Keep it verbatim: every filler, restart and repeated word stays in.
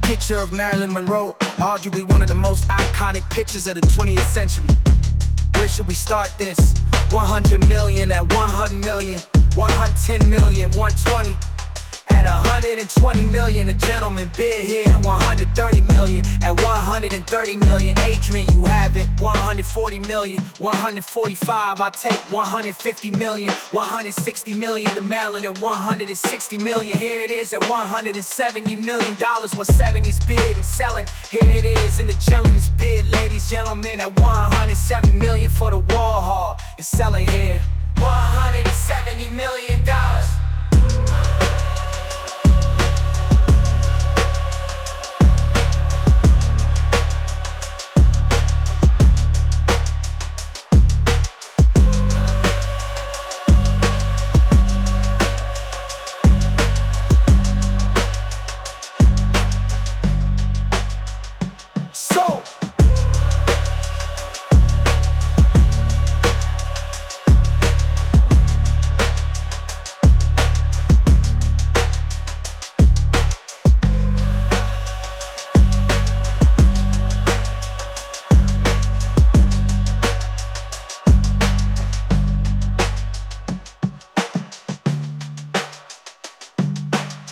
picture of Marilyn Monroe, arguably one of the most iconic pictures of the twentieth century. Where should we start this? one hundred million at one hundred million, one hundred ten million, one hundred twenty. At one hundred twenty million, a gentleman bid here. one hundred thirty million, at one hundred thirty million, Adrian, you have it. one hundred forty million, one hundred forty-five, I take one hundred fifty million, one hundred sixty million to Maryland at one hundred sixty million. Here it is at one hundred seventy million dollars, what seventies bid and selling. Here it is in the gentleman's bid, ladies, gentlemen, at one hundred seventy million for the Warhol. It's selling here one hundred seventy million dollars.